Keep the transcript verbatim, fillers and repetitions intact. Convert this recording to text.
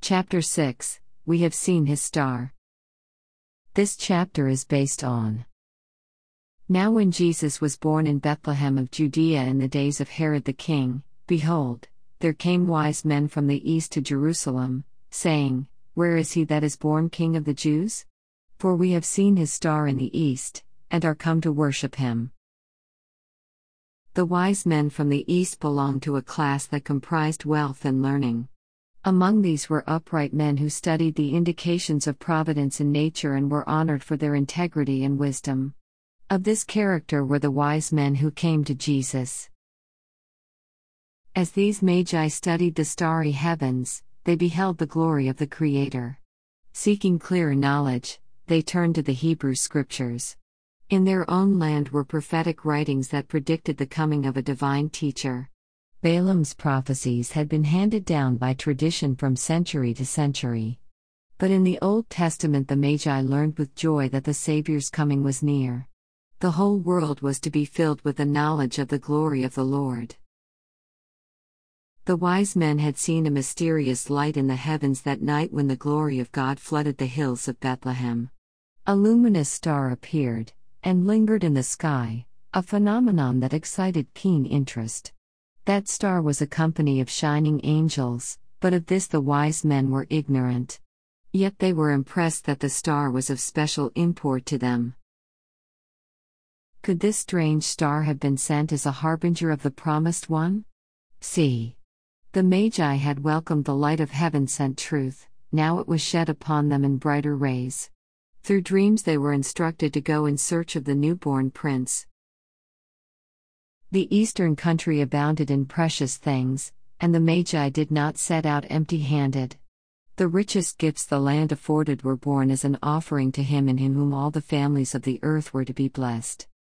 Chapter six, We have seen his star. This chapter is based on. Now when Jesus was born in Bethlehem of Judea in the days of Herod the king, behold, there came wise men from the east to Jerusalem, saying, Where is he that is born King of the Jews? For we have seen his star in the east, and are come to worship him. The wise men from the east belonged to a class that comprised wealth and learning. Among these were upright men who studied the indications of providence in nature and were honored for their integrity and wisdom. Of this character were the wise men who came to Jesus. As these magi studied the starry heavens, they beheld the glory of the Creator. Seeking clearer knowledge, they turned to the Hebrew Scriptures. In their own land were prophetic writings that predicted the coming of a divine teacher. Balaam's prophecies had been handed down by tradition from century to century. But in the Old Testament the Magi learned with joy that the Savior's coming was near. The whole world was to be filled with the knowledge of the glory of the Lord. The wise men had seen a mysterious light in the heavens that night when the glory of God flooded the hills of Bethlehem. A luminous star appeared, and lingered in the sky, a phenomenon that excited keen interest. That star was a company of shining angels, but of this the wise men were ignorant. Yet they were impressed that the star was of special import to them. Could this strange star have been sent as a harbinger of the promised one? See. The Magi had welcomed the light of heaven-sent truth, now it was shed upon them in brighter rays. Through dreams they were instructed to go in search of the newborn prince. The eastern country abounded in precious things, and the Magi did not set out empty-handed. The richest gifts the land afforded were borne as an offering to him in whom all the families of the earth were to be blessed.